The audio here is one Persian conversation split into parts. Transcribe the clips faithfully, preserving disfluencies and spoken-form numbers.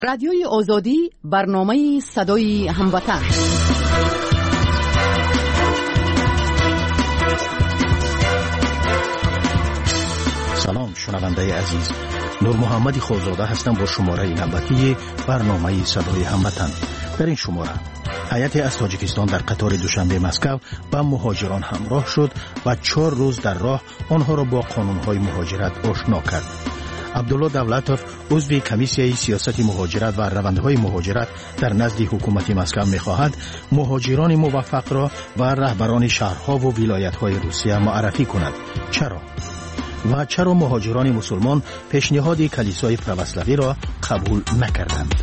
رادیوی آزادی، برنامه صدای هموطن. سلام شنونده عزیز، نور محمدی خوزاده هستم با شماره نوبتی برنامه صدای هموطن. در این شماره هیئت از تاجیکستان در قطار دوشنبه مسکو با مهاجران همراه شد و چهار روز در راه آنها را با قانونهای مهاجرت آشنا کرد. عبدالله دولتوف عضو کمیسیای سیاست مهاجرت و روندهای مهاجرت در نزد حکومت مسکو می‌خواهد مهاجران موفق را و رهبران شهرها و ولایت‌های روسیه معرفی کند. چرا؟ و چرا مهاجران مسلمان پیشنهاد کلیسای پروسلاوی را قبول نکردند؟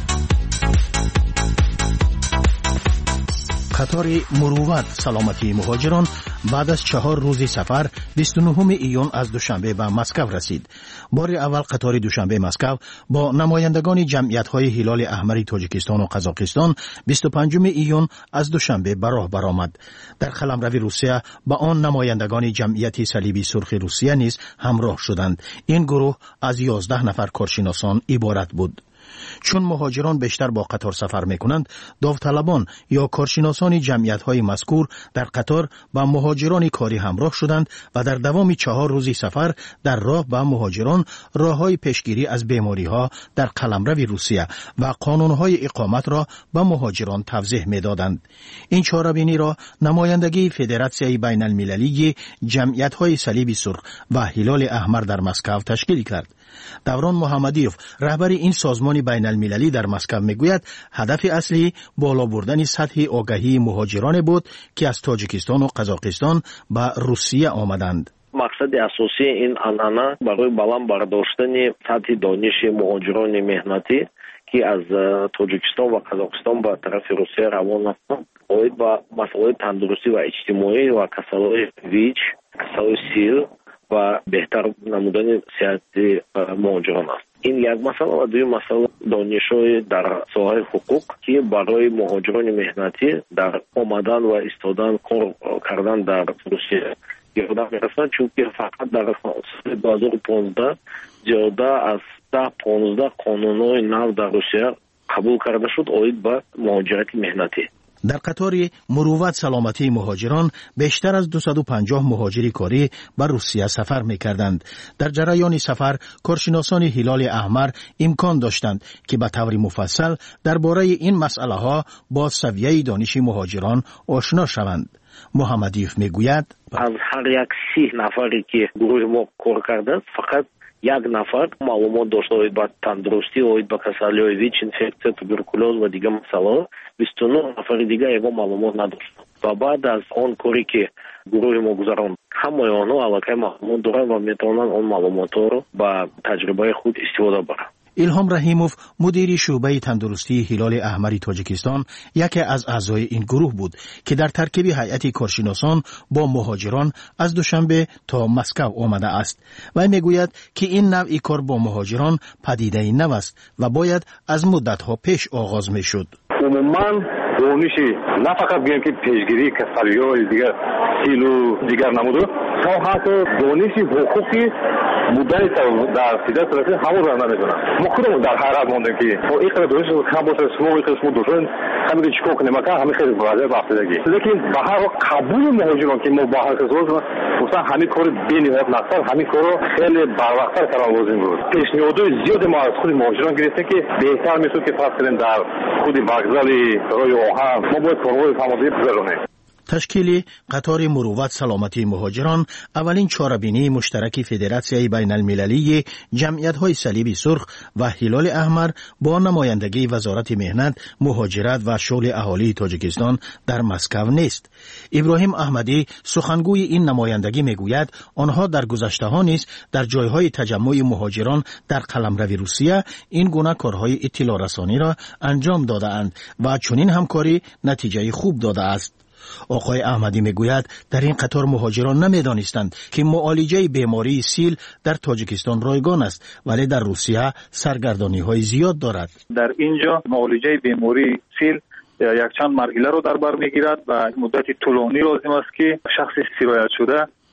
قطار مروت سلامتی مهاجران بعد از چهار روزی سفر بیست و نهم ایون از دوشنبه به مسکو رسید. بار اول قطار دوشنبه مسکو با نمایندگان جمعیت‌های هلال احمر تاجیکستان و قزاقستان بیست و پنجم ایون از دوشنبه به راه برآمد. در قلمرو روسیه با آن نمایندگان جمعیت صلیبی سرخ روسیه نیز همراه شدند. این گروه از یازده نفر کارشناسان عبارت بود. چون مهاجران بیشتر با قطار سفر میکنند، داوطلبان یا کارشناسان جمعیت‌های مذکور در قطار با مهاجران کاری همراه شدند و در دوام چهار روزی سفر در راه با مهاجران راه‌های پیشگیری از بیماری‌ها در قلمرو روسیه و قانون‌های اقامت را به مهاجران توضیح می‌دادند. این چاره‌بینی را نمایندگی فدراسیای بین‌المللی جمعیت‌های صلیب سرخ و هلال احمر در مسکو تشکیل کرد. دوران محمدیوف رهبر این سازمان بین المللی در مسکو میگوید هدف اصلی بالا بردن سطح آگاهی مهاجران بود که از تاجیکستان و قزاقستان به روسیه آمدند. مقصد اساسی این عنعنه برای بلند برداشتن سطح دانش مهاجران مهنتی که از تاجیکستان و قزاقستان به طرف روسیه روان هستند، باید با مسائل تندرستی و اجتماعی و کسالای ویچ، کسالای سیل و بهتر نمودن صحت مهاجران است. این یک مسئله و دوی مسئله دانش‌های در ساحه حقوق که برای مهاجران مهنتی در آمدن و ایستادن کار کردن در روسیه یادم می‌رسد، چون که فقط در سال دو هزار و پانزده زیاده از ده پانزده قانون‌های نو در روسیه قبول کرده شد آید به مهاجرت مهنتی. در قطار مروت سلامتی مهاجران بیشتر از دویست و پنجاه مهاجری کاری بر روسیه سفر می‌کردند. در جریان سفر کارشناسان هلال احمر امکان داشتند که به طور مفصل درباره این مسئله ها با سویه دانش مهاجران آشنا شوند. محمدیوف میگوید از هر یک سی نفری که گروه ما کار کرده فقط یک نفر معلومات داشته باید با تندرستی و با کسالی‌های ویچ، اینفکسیا، توبرکولوز و دیگه مسائل. بیست و نه نفر دیگه یگان معلومات نداشت. و بعد از آن کاری که گروه ما گذراند، همه آنها علاقه معلومات دارند و میتوانند آن معلومات رو با تجربه خود استفاده برند. ایلهام رحیموف مدیر شعبه تندرستی هلال احمر تاجیکستان یکی از اعضای این گروه بود که در ترکیب هیئت کارشناسان با مهاجران از دوشنبه تا مسکو آمده است و میگوید که این نوع کار با مهاجران پدیده نو است و باید از مدت‌ها پیش آغاز میشد. عموما دانشی نه فقط بگیم که پیشگیری کسالی‌های دیگر سیلو دیگر نموده، تا حتی دانشی حقوقی بودن در سیده طرفی همون رو نمیدونن. ما خودمون در حیرت ماندیم که با این قدر دانش کم باشه، اسمو این قسمو داشتن همین که چیکار کنیم که همین خیلی واضحه بافتادگی. لیکن به هر حال قبول مهاجران که ما با هر کس روز مثلا همین کار بی‌نهایت نقصان همین کارو خیلی بروقتر کردن لازم بود. پیشنهادهای زیاد ما از خود مهاجران گرفتیم که بهتر میشه که فرض کنیم در خود وокزال راه آهن ما باید کارهای تمامی بزنیم. تشکیل قطار مروت سلامتی مهاجران اولین چاره‌بینی مشترک فدراسیای بین المللی جمعیت‌های صلیبی سرخ و هلال احمر با نمایندگی وزارت مهنت، مهاجرت و شغل اهالی تاجیکستان در مسکو نیست. ابراهیم احمدی سخنگوی این نمایندگی میگوید آنها در گذشته‌ها نیز در جایهای تجمع مهاجران در قلمرو روسیه این گونه کارهای اطلاع رسانی را انجام داده‌اند و چنین همکاری نتیجه خوب داده است. آقای احمدی میگوید در این قطار مهاجران نمیدانستند که معالجه بیماری سیل در تاجیکستان رایگان است ولی در روسیه سرگردانی های زیاد دارد. در اینجا معالجه بیماری سیل یک چند مرحله رو در بر میگیرد و مدت طولانی لازم است که شخص سرایت شده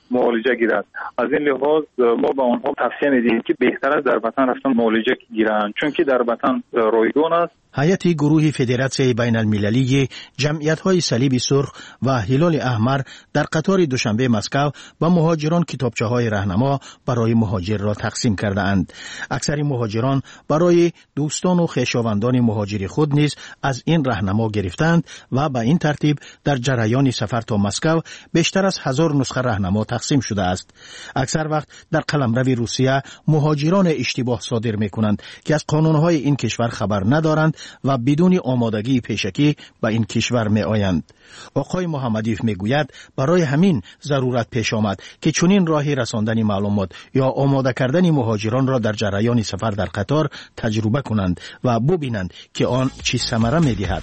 معالجه گیرد. از این لحاظ ما به آنها توصیه می‌دهیم که بهتر است در وطن رفتن معالجه گیرند، چون که در وطن رایگان است. هیئت گروه فدراسیون بین المللی جمعیت‌های صلیب سرخ و هلال احمر در قطار دوشنبه مسکو با مهاجران کتابچه‌های راهنما برای مهاجر را تقسیم کرده‌اند. اکثر مهاجران برای دوستان و خویشاوندان مهاجر خود نیز از این راهنما گرفتند و به این ترتیب در جریان سفر تا مسکو بیشتر از هزار نسخه راهنما تقسیم شده است. اکثر وقت در قلمرو روسیه مهاجران اشتباه صادر می‌کنند که از قانون‌های این کشور خبر ندارند و بدون آمادگی پیشکی به این کشور می آیند. آقای محمدیف می گوید برای همین ضرورت پیش آمد که چنین راهی رساندن معلومات یا آماده کردن مهاجران را در جریان سفر در قطار تجربه کنند و ببینند که آن چه ثمره می دهد.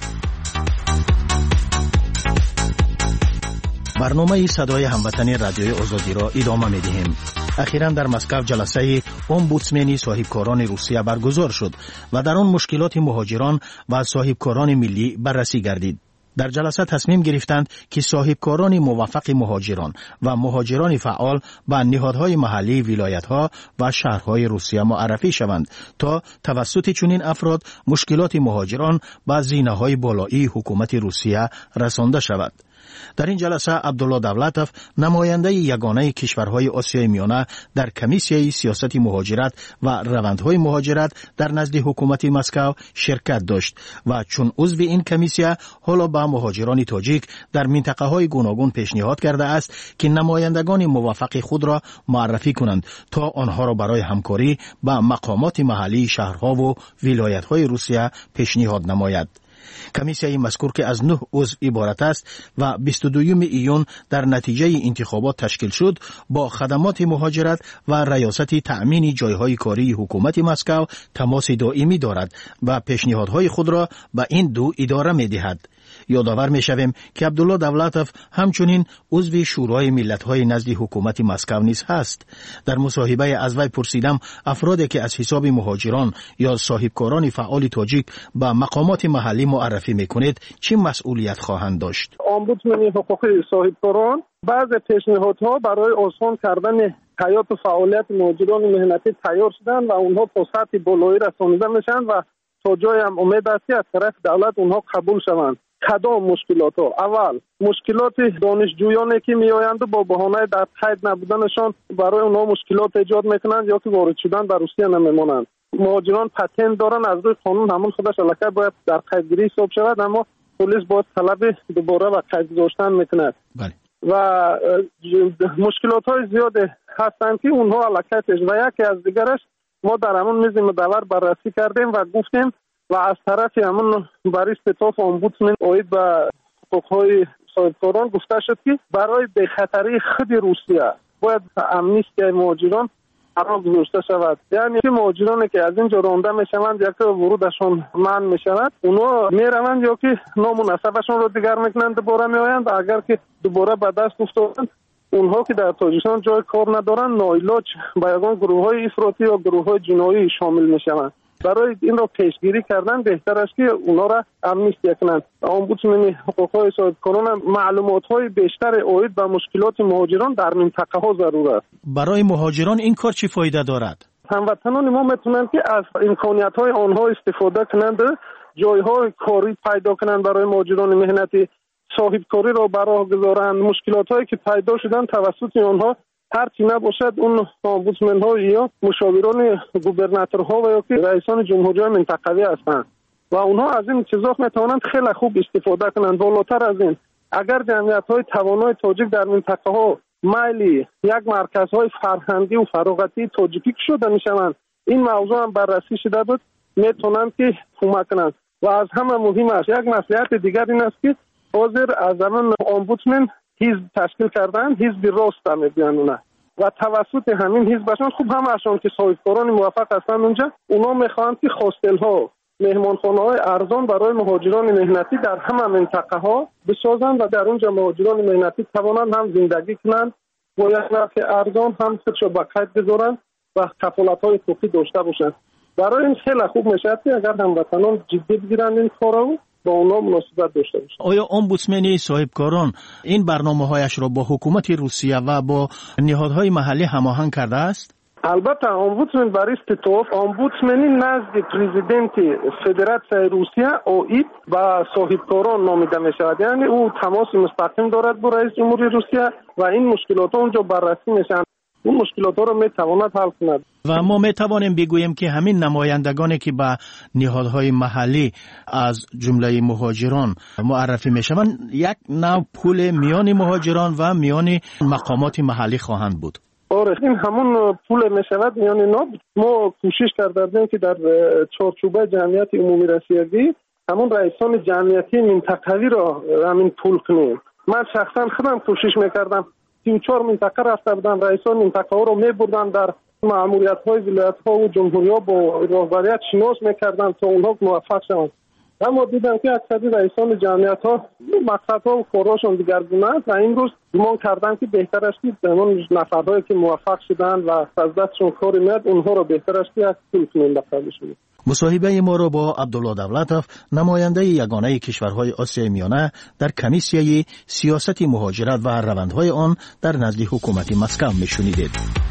برنامه صدای هموطنی رادیوی آزادی را ادامه می دهیم. اخیراً در مسکو جلسه امبودسمنی صاحبکاران روسیه برگزار شد و در آن مشکلات مهاجران و صاحبکاران ملی بررسی گردید. در جلسه تصمیم گرفتند که صاحبکاران موفق مهاجران و مهاجران فعال به نهادهای محلی ولایت‌ها و شهرهای روسیه معرفی شوند تا توسط چنین افراد مشکلات مهاجران به زینه‌های بالایی حکومت روسیه رسانده شود. در این جلسه عبدالله دولتوف نماینده یگانه کشورهای آسیای میانه در کمیسیه سیاست مهاجرت و روندهای مهاجرت در نزد حکومت مسکو شرکت داشت و چون عضو این کمیسیه حالا به مهاجران تاجیک در منطقه های گوناگون پیشنهاد کرده است که نمایندگان موفق خود را معرفی کنند تا آنها را برای همکاری با مقامات محلی شهرها و ولایت‌های روسیه پیشنهاد نماید. کمیسیه مذکور که از نه عضو عبارت است و بیست و دوم ایون در نتیجه انتخابات تشکیل شد با خدمات مهاجرت و ریاست تأمین جایهای کاری حکومت مسکو تماس دائمی دارد و پیشنهادهای خود را به این دو اداره می دهد. یادآور می شویم که عبدالله دولتوف همچنین عضو شورای ملت‌های نزد حکومت مسکو نیز هست. در مصاحبه از وی پرسیدم افرادی که از حساب مهاجران یا صاحبکاران فعال تاجیک به مقامات محلی معرفی میکنید چه مسئولیت خواهند داشت؟ امبودسمن حقوقی صاحبکاران بعض پیشنهادها برای آسان کردن حیات و فعالیت مهاجران مهنتی تیار شدن و اونها تا سطح بالایی رسانیده میشن و تا جای هم امید است که از طرف دولت اونها قبول شوند. کدام مشکلات ها؟ اول مشکلات دانشجویانی که می آیند و با بهانه در قید نبودنشان برای اونها مشکلات ایجاد میکنند یا که وارد شدن در روسیه نمیمانند. مهاجران پتنت دارن، از روی قانون همون خودش الکی باید در قیدگیری حساب شود، اما پلیس باید طلب دوباره و قید گذاشتن میکند. بله. و مشکلات های زیاد هستند که اونها الکی پیش و یکی از دیگرش ما در همون میز مدور بررسی کردیم و گفتیم و از طرف همون برای استطاف امبودسمن اوید به حقوقهای صاحبکاران گفته شد که برای بخطری خود روسیه باید امنیستی مهاجران قرار گذاشته شود. یعنی که مهاجرانی که از اینجا رانده میشوند یا که ورودشان منع میشود اونا میروند یا که نام و نسبشان رو دیگر میکنند دوباره میآیند. اگر که دوباره به دست افتادند اونها که در تاجیکستان جای کار ندارند ناعلاج به یگان گروه های افراطی یا گروه های جنایی شامل میشوند. برای این را پیشگیری کردن بهتر است که اونا را امنیستی کنند. امبودسمن حقوقهای صاحبکاران معلومات‌های بیشتر اوید به مشکلات مهاجران در منطقه ها ضرور است. برای مهاجران این کار چه فایده دارد؟ هموطنان ما میتونند که از امکانیت‌های آنها استفاده کنند، جایهای کاری پیدا کنند برای مهاجران مهنتی، صاحبکاری را براه گذارند، مشکلات‌هایی که پیدا شدن توسط آنها هر چی نباشد اون امبودسمن ها یا مشاوران گوبرناتورها و یا که رئیسان جمهوری منطقوی هستند و اونها از این چیزا میتوانند خیلی خوب استفاده کنند. بالاتر از این اگر جمعیت های توانای تاجیک در منطقه ها مایلی یک مرکز های فرهنگی و فراغتی تاجیکی شده میشوند، این موضوع هم بررسی شده بود، میتونند که کمک کنند. و از همه مهم است یک مصلحت دیگر این است که حاضر از زمان امبودسمن حزب تشکیل کردن، حزب راست هم میگن و توسط همین حزبشان خوب همشون که صاحبکاران موفق هستن اونجا اونا میخوان که هاستل ها، مهمانخانه های ارزان برای مهاجران مهنتی در همه منطقه ها بسازند و در اونجا مهاجران مهنتی توانند هم زندگی کنند با یک نرخ ارزان هم خودشو به قید بذارند و کفالت های حقوقی داشته باشند. برای این خیلی خوب میشه که اگر هموطنان جدی بگیرند این کارو با اونا مناسبت داشته باشه. آیا امبودسمن صاحبکاران این برنامه‌هایش را با حکومت روسیه و با نهادهای محلی هماهنگ کرده است؟ البته امبودسمن برای استطاف امبودسمنی نزد پرزیدنت فدراسیون روسیه اوید و صاحبکاران نامیده می شود. یعنی او تماس مستقیم دارد با رئیس جمهوری روسیه و این مشکلات اونجا بررسی میشن. اون مشکلات رو می تواند حل کند. و ما می توانیم بگوییم که همین نمایندگانی که به نهادهای محلی از جمله مهاجران معرفی می شوند یک نوع پول میان مهاجران و میان مقامات محلی خواهند بود. آره این همون پول می شود میان اینا. ما کوشش کردیم که در چارچوبه جمعیت عمومی رسیدگی همون رئیسان جمعیتی منطقوی را همین پول کنیم. من شخصا خودم کوشش میکردم. سی و چهار منطقه رفته بودن، رئیسان منطقه ها رو می بردن در مأموریت های ولایت ها و جمهوری ها با رهبریت شناس میکردن تا اونها موفق شوند. اما دیدم که اکثر رئیسان جمعیت ها مقصد ها و کارهاشون دیگرگونه است و این روز گمان کردم که بهتر است که همون نفرهایی که موفق شدن و از دستشون کاری میاد اونها رو بهتر است که از پول کنیم بخوابشون. مصاحبه ما را با عبدالله دولتوف نماینده یگانه کشورهای آسیای میانه در کمیسیه سیاست مهاجرت و روندهای آن در نزد حکومت مسکو میشنیدید.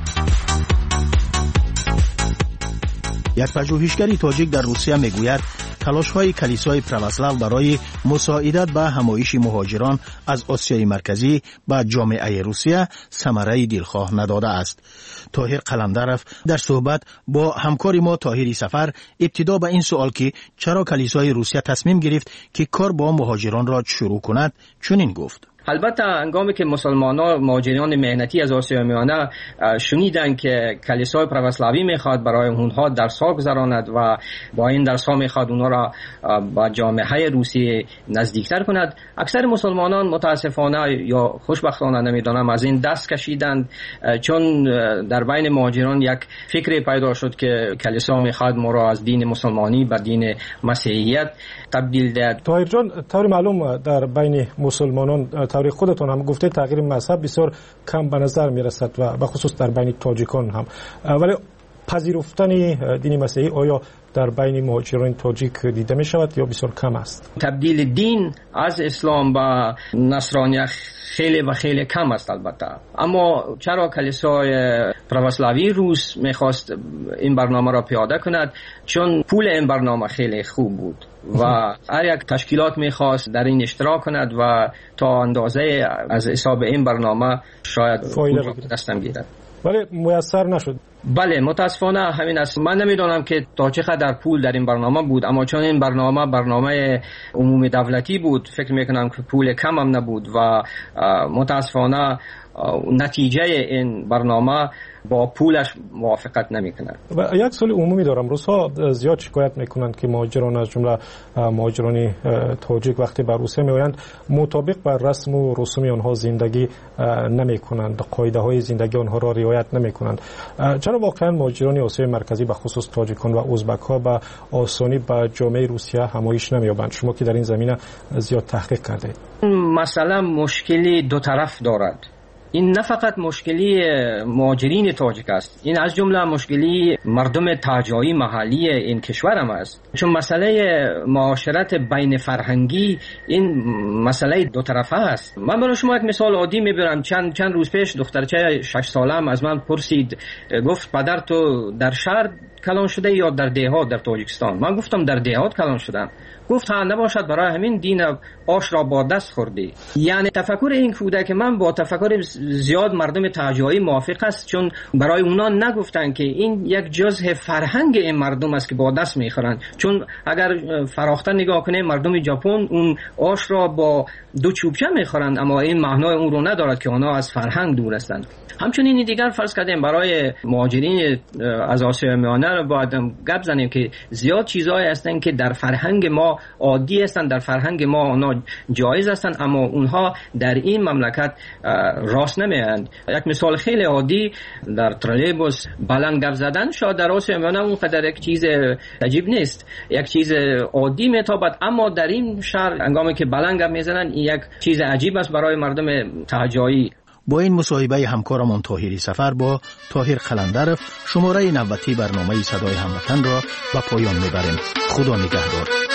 یک پژوهشگری تاجیک در روسیه میگوید تلاش‌های کلیسای پروسلاو برای مساعدت به همایش مهاجران از آسیای مرکزی به جامعه روسیه ثمره دلخواه نداده است. طاهر قلندرف در صحبت با همکار ما طاهری سفر ابتدا به این سوال که چرا کلیسای روسیه تصمیم گرفت که کار با مهاجران را شروع کند چنین گفت: البته هنگامی که مسلمانان مهاجران مهنتی از آسیای میانه شنیدن که کلیسای پروسلاوی میخواد برای اونها درس‌ها گذراند و با این درس‌ها میخواد اونها را با جامعه روسی نزدیکتر کند، اکثر مسلمانان متاسفانه یا خوشبختانه نمیدونم از این دست کشیدند، چون در بین مهاجران یک فکری پیدا شد که کلیسا میخواد ما را از دین مسلمانی به دین مسیحیت تبدیل دهد. طاهر جان، طور معلوم در بین مسلمانان طور خودتون هم گفته تغییر مذهب بسیار کم به نظر میرسد و به خصوص در بین تاجیکان هم، ولی پذیرفتن دین مسیحی آیا در بین مهاجران تاجیک دیده می شود یا بسیار کم است؟ تبدیل دین از اسلام به نصرانیت خیلی و خیلی کم است البته. اما چرا کلیسای پروسلاوی روس میخواست این برنامه را پیاده کند؟ چون پول این برنامه خیلی خوب بود و هر یک تشکیلات میخواست در این اشتراک کند و تا اندازه از حساب این برنامه شاید دستم گیرد، ولی میسر نشد. بله متاسفانه همین است. من نمیدونم که تا چه قدر پول در این برنامه بود، اما چون این برنامه برنامه عمومی دولتی بود فکر میکنم که پول کم هم نبود و متاسفانه نتیجه این برنامه با پولش موافقت نمیکنند. و یک سوال عمومی دارم. روس‌ها زیاد شکایت میکنند که مهاجران از جمله مهاجران تاجیک وقتی به روسیه میآیند مطابق بر رسم و رسوم آنها زندگی نمیکنند، قاعده های زندگی آنها را رعایت نمیکنند. چرا واقعا مهاجران آسیای مرکزی به خصوص تاجیکان و ازبک ها به آسانی به جامعه روسیه همایش نمییابند؟ شما که در این زمینه زیاد تحقیق کردید. مثلا مشکلی دو طرف دارد. این نه فقط مشکلی مهاجرین تاجیک است، این از جمله مشکلی مردم تاجایی محلی این کشور هم است، چون مسئله معاشرت بین فرهنگی این مسئله دو طرفه است. من برای شما یک مثال عادی میبرم. چند چند روز پیش دخترچه شش سالم از من پرسید، گفت پدر تو در شهر کلان شده یا در دهات در تاجیکستان؟ من گفتم در دهات کلان شدم. گفت ها نباشد برای همین دین آش را با دست خوردی. یعنی تفکر این کودک من با تفکر زیاد مردم تاجایی موافق است، چون برای اونا نگفتن که این یک جزء فرهنگ این مردم است که با دست میخورند. چون اگر فراختر نگاه کنیم مردم ژاپن اون آش را با دو چوبچه میخورند، اما این معنای اون رو ندارد که اونا از فرهنگ دور هستند. همچنین دیگر فرض کردیم برای مهاجرین از آسیای میانه رو باید گپ زنیم که زیاد چیزایی هستن که در فرهنگ ما عادی هستن، در فرهنگ ما اونا جایز هستن، اما اونها در این مملکت راست نمیاند. یک مثال خیلی عادی، در ترولبوس بلند گپ زدن شاید در آسیای میانه اون قدر یک چیز عجیب نیست، یک چیز عادی میتابد، اما در این شهر هنگامی که بلند گپ میزنن این یک چیز عجیب است برای مردم تاجایی. با این مصاحبه همکارمان طاهری سفر با طاهر قلندرف شماره نوبتی برنامه صدای هموطن را به پایان میبریم. خدا نگهدار.